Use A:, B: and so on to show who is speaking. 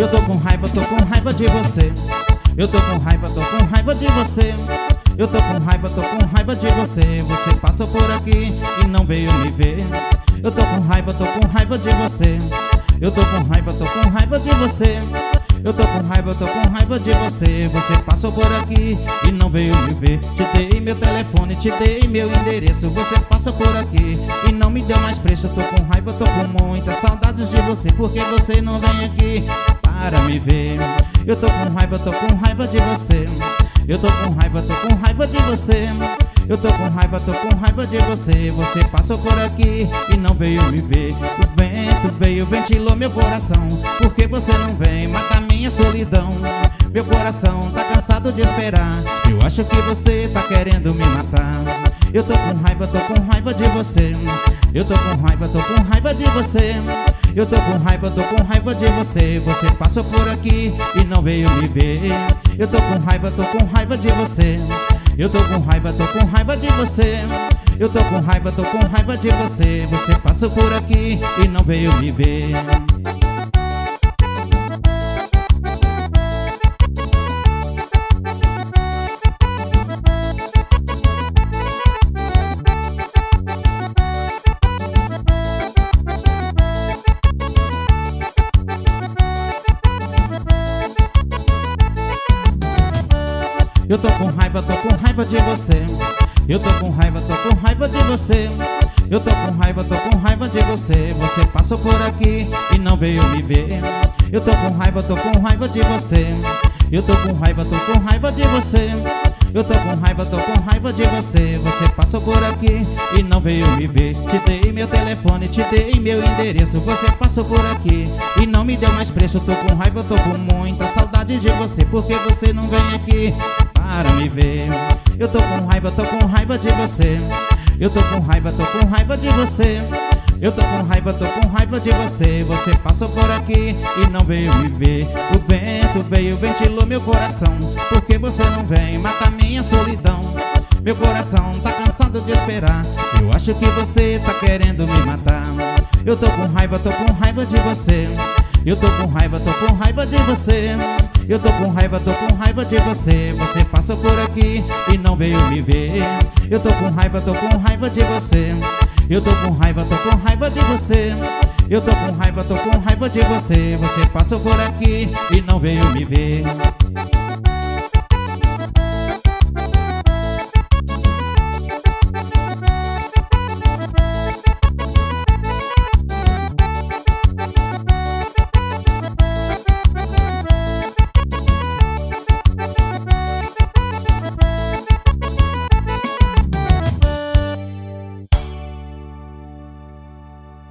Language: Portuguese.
A: tô com raiva de você. Eu tô com raiva de você. Eu tô com raiva de você. Você passou por aqui e não veio me ver. Eu tô com raiva de você. Eu tô com raiva de você. Eu tô com raiva de você. Você passou por aqui e não veio me ver. Te dei meu telefone, te dei meu endereço. Você passou por aqui e não me deu mais preço. Eu tô com raiva, tô com muitas saudades de você. Porque você não vem aqui para me ver. Eu tô com raiva de você. Eu tô com raiva de você. Eu tô com raiva de você. Você passou por aqui e não veio me ver. O vento veio, ventilou meu coração. Porque você não vem, mata minha solidão. Meu coração tá cansado de esperar. Eu acho que você tá querendo me matar. Eu tô com raiva de você. Eu tô com raiva de você. Eu tô com raiva de você. Você passou por aqui e não veio me ver. Eu tô com raiva de você. Eu tô com raiva de você. Eu tô com raiva de você. Você passou por aqui e não veio me ver. Eu tô com raiva de você. Eu tô com raiva de você. Eu tô com raiva de você. Você passou por aqui e não veio me ver. Eu tô com raiva de você. Eu tô com raiva de você. Eu tô com raiva de você. Você passou por aqui e não veio me ver. Te dei meu telefone, te dei meu endereço. Você passou por aqui e não me deu mais preço. Eu tô com raiva, tô com muita saudade de você. Porque você não vem aqui para me ver. Eu tô com raiva de você. Eu tô com raiva de você. Eu tô com raiva de você. Você passou por aqui e não veio me ver. O vento veio, ventilou meu coração. Porque você não vem, mata minha solidão. Meu coração tá cansado de esperar. Eu acho que você tá querendo me matar. Eu tô com raiva de você. Eu tô com raiva de você. Eu tô com raiva de você. Você passou por aqui e não veio me ver. Eu tô com raiva de você. Eu tô com raiva de você. Eu tô com raiva de você. Você passou por aqui e não veio me ver.